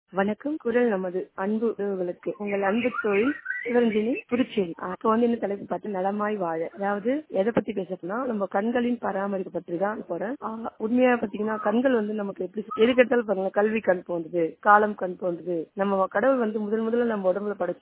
வணக்கம். குரல் நமது அன்பு உறவுகளுக்கு உங்கள் அன்பு தோழி சிவரஞ்சனி, புதுச்சேரி. இப்போ என்ன தலைப்பு பார்த்து நலமாய் வாழ. அதாவது எதை பத்தி பேசணும்னா நம்ம கண்களின் பராமரிப்பு பற்றி தான் போறேன். உண்மையா பாத்தீங்கன்னா கண்கள் நமக்கு எப்படி எதுக்கெடுத்தாலும் பாருங்க, கல்வி கண் போன்றது, காலம் கண் போன்றது. நம்ம கடவுள் முதல்ல நம்ம உடம்புல படைச்ச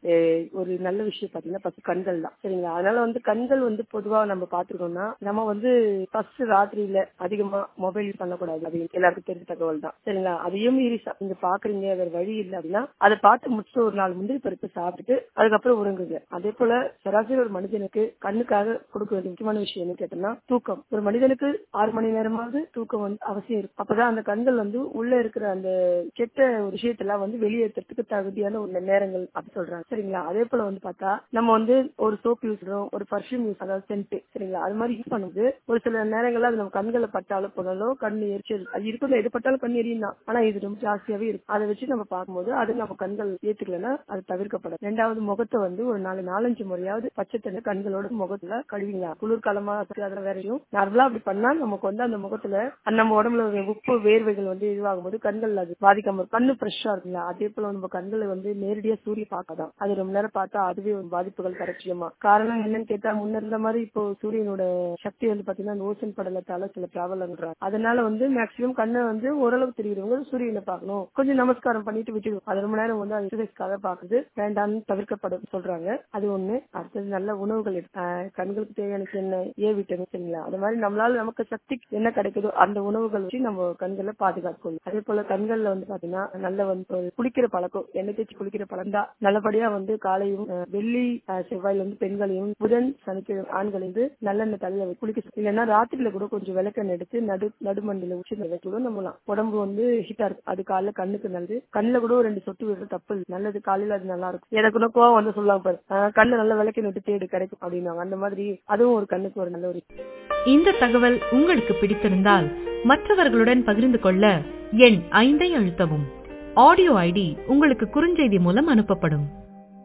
ஒரு நல்ல விஷயம் பாத்தீங்கன்னா ஃபர்ஸ்ட் கண்கள் தான். சரிங்களா? அதனால கண்கள் பொதுவா நம்ம பாத்துருக்கோம்னா நம்ம ஃபர்ஸ்ட் ராத்திரியில அதிகமா மொபைல் யூஸ் பண்ணக்கூடாது. அது எல்லாருக்கும் தெரிஞ்ச தகவல் தான். சரிங்களா? அதையும் மீறி நீங்க பாக்குறீங்க, வேற வழி இல்லை அப்படின்னா அதை பார்த்து முடிச்சுட்டு ஒரு நாள் முந்திரி பருப்பு சாப்பிட்டுட்டு அதுக்கப்புறம் உறங்குங்க. அதே போல சராசரி ஒரு மனிதனுக்கு கண்ணுக்காக கொடுக்க வேண்டிய முக்கியமான விஷயம் என்ன கேட்டோம்னா தூக்கம். ஒரு மனிதனுக்கு 6 மணி நேரமாவது தூக்கம் அவசியம் இருக்கும். அப்பதான் அந்த கண்கள் உள்ள இருக்கிற அந்த கெட்ட ஒரு விஷயத்தெல்லாம் வெளியேற்றத்துக்கு தகுதியான ஒரு நேரங்கள் அப்படி சொல்றாங்க. சரிங்களா? அதே போல பார்த்தா நம்ம ஒரு சோப் யூஸ் பண்றோம், ஒரு பர்ஃபியூம் யூஸ், அதாவது சென்ட். சரிங்களா? அது மாதிரி யூஸ் பண்ணும்போது ஒரு சில நேரங்கள்ல அது நம்ம கண்களை பட்டாலும் போனாலும் கண்ணு எரிச்சல் அது இருக்கும். எது பட்டாலும் கண் எரியும் தான், ஆனா இது ரொம்ப ஜாஸ்தியாவே இருக்கும். அதை வச்சு நம்ம பார்க்கும்போது அது நம்ம கண்கள் ஏத்துக்கலன்னா அது தவிர்க்கப்படும். ரெண்டாவது, முகத்தை ஒரு 4-5 முறையாவது பச்சை தண்ணி கண்களோட முகத்துல கழுவிங்களா. குளிர்காலமா அதெல்லாம் வேறையும் நார்மலா அப்படி பண்ணா நமக்கு அந்த முகத்துல நம்ம உடம்புல உப்பு வேர்வைகள் இதுவாகும் போது கண்கள் அது பாதிக்காம கண்ணு ஃப்ரெஷ்ஷா இருக்குங்களா. அதே போல நம்ம கண்களை நேரடியா சூரிய பார்க்காதான், அது ரொம்ப நேரம் பார்த்தா அதுவே ஒரு பாதிப்புகள் கரைச்சியமா. காரணம் என்னன்னு கேட்டா முன்ன இருந்த மாதிரி இப்போ சூரியனோட சக்தி பாத்தீங்கன்னா அந்த ஓசன் படலத்தால சில ப்ராப்ளம்ன்றாங்க. அதனால மேக்சிமம் கண்ணை ஓரளவு தெரியுறவங்க சூரியனை பார்க்கணும், கொஞ்சம் நமஸ்காரம் பண்ணிட்டு விட்டுடும். அது ரொம்ப நேரம் எக்ஸசைஸ்க்காக பாக்குறது வேண்டாம்னு தவிர்க்கப்படும் சொல்றாங்க. அது ஒண்ணு. அடுத்தது நல்ல உணவுகள் கண்களுக்கு தேவையான என்ன ஏ விட்டமின். சரிங்களா? அது மாதிரி நம்மளால நமக்கு சக்தி என்ன கிடைக்குதோ அந்த உணவுகள் வச்சு நம்ம கண்களை பாதுகாக்கணும். அதே போல கண்கள்ல பாத்தீங்கன்னா நல்ல குளிக்கிற பழக்கம், எண்ணெய் தேய்ச்சி குளிக்கிற பழக்கம் தான் நல்லபடியா காலையும் வெள்ளி செவ்வாயில பெண்களையும் புதன் சனிக்கிழமை ஆண்களையும் நல்லெண்ணெய் தலையில குளிக்க, இல்லைன்னா ராத்திரில கூட கொஞ்சம் விளக்கெண்ணெய் எடுத்து நடுமண்டில உச்சி கூட நம்பலாம். உடம்பு ஹீட்டா இருக்கு, அது காலைல கண்ணுக்கு நல்லது. கண்ணுல கூட 2 சொட்டு விடுறது தப்பு நல்லது. காலையில அது நல்லா இருக்கும். எனக்கு கோவம் சொல்லுவாங்க பாரு, கண்ணு நல்ல விளக்கெண்ணெய் விட்டு தேடு கிடைக்கும் அப்படின்னாங்க. அந்த மாதிரி அதுவும் ஒரு கண்ணுக்கு ஒரு நல்ல ஒரு. இந்த தகவல் உங்களுக்கு பிடித்திருந்தால் மற்றவர்களுடன் பகிர்ந்து கொள்ள எண் 5 அழுத்தவும். ஆடியோ ஐடி உங்களுக்கு குறுஞ்செய்தி மூலம் அனுப்பப்படும்.